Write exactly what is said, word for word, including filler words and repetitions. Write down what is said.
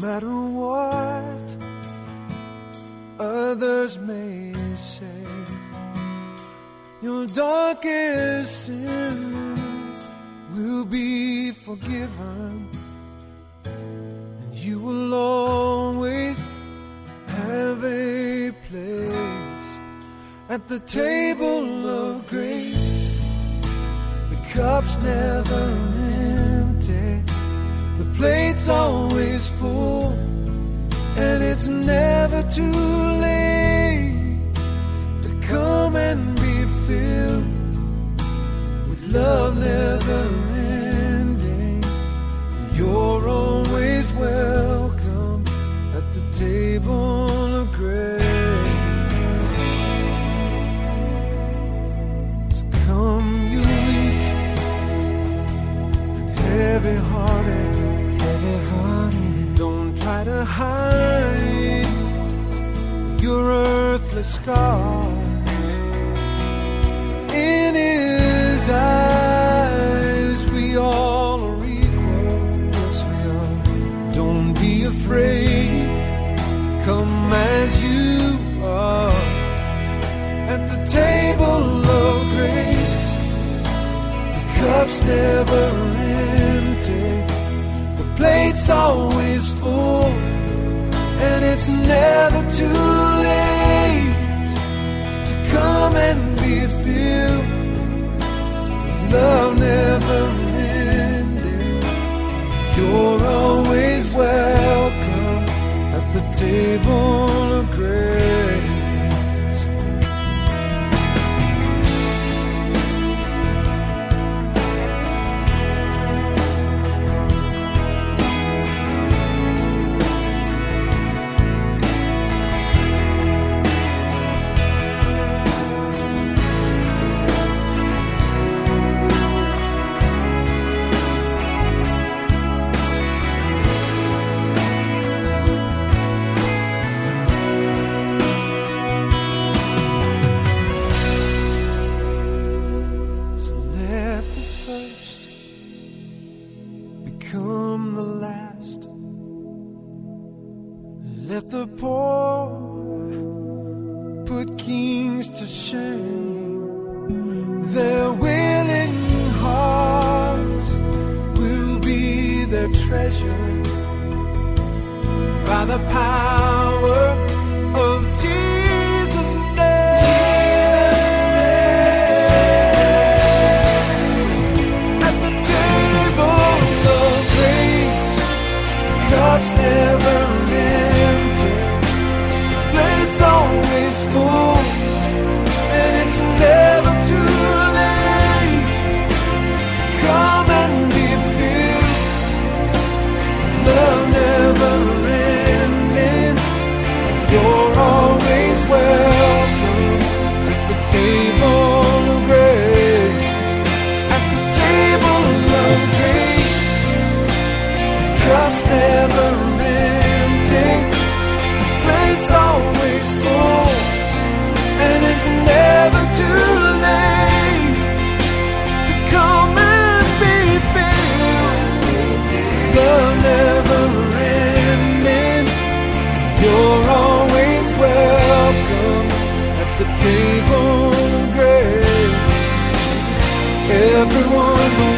matter what others may say, your darkest sins will be forgiven, and you will always have a place at the table of grace. The cup's never empty, the plate's always full, and it's never too late to come and be filled with love never ending. You're always welcome at the table of grace. So come, you weak and heavy-hearted, heavy-hearted. Don't try to hide your earthly scars. In His eyes, we all are equal. Yes, we are. Don't be afraid. Come as you are at the table of grace. The cup's never empty, the plate's always full, and it's never too late to come and be filled with love never ending. You're always welcome at the table of grace. Become the last. Let the poor put kings to shame. Their willing hearts will be their treasure by the power of Jesus' name. Jesus' name. At the table of grace, the cup's never empty, the plate's always full, and it's never too late to come and be filled with love never ending. You're always welcome at the table of grace. At the table of grace, the cup's never empty, the plate's always full, and it's never too late to come and be filled. Love never ending. You're always welcome at the table of grace. Everyone's